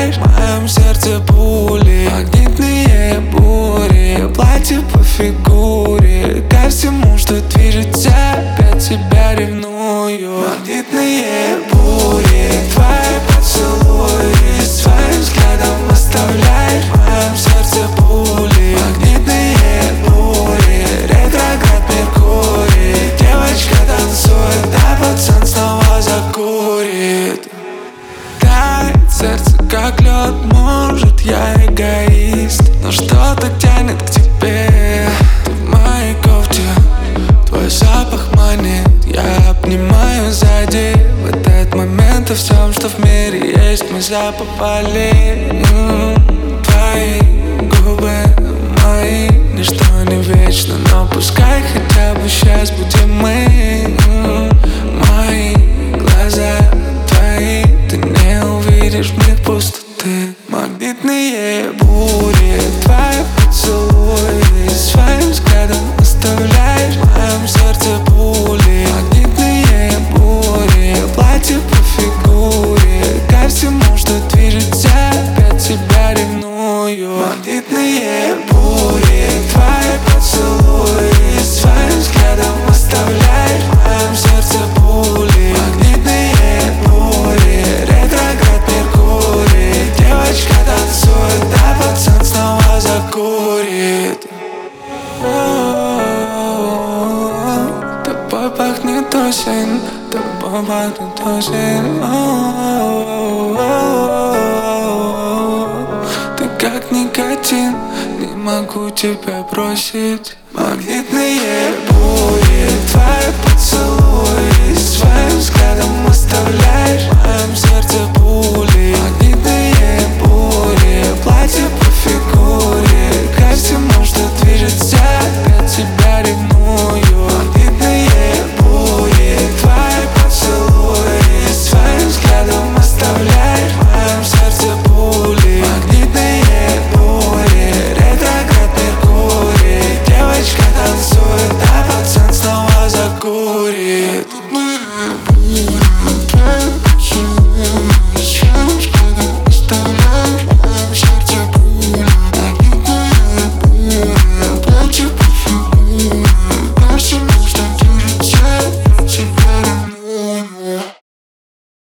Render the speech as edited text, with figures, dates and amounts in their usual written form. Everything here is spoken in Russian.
оставляешь в моем сердце пули. Магнитные бури, платье по фигуре. Ко всему, что движется, опять тебя ревную. Магнитные бури, твои поцелуи. Своим взглядом оставляешь в моем сердце пули. Магнитные бури, ретроград Меркурий. Девочка танцует, а пацан снова закурит. Тает сердце, как лед, может я эгоист, но что-то тянет к тебе. Ты в моей кофте, твой запах манит. Я обнимаю сзади. В этот момент о всем, что в мире есть, мы забывали. Твои губы мои, ничто не вечно, но пускай хотя бы сейчас будем мы. Мои глаза твои, ты не увидишь в них пустоты. Магнитные бури, твои поцелуи. Своим взглядом оставляешь в моем сердце пули. Магнитные бури, платье по фигуре. Ко всему, что движется, опять тебя ревную. Магнитные бури, твои поцелуи. Своим взглядом оставляешь в моем сердце пули. Магнитные бури, ретроград Меркурий. Девочка танцует, а пацан снова закурит. Тобой пахнет осень, тобой пахнет осень. Ты как никотин, не могу тебя бросить. Магнитные бури, твои поцелуи. Своим взглядом оставляешь в моем сердце пули.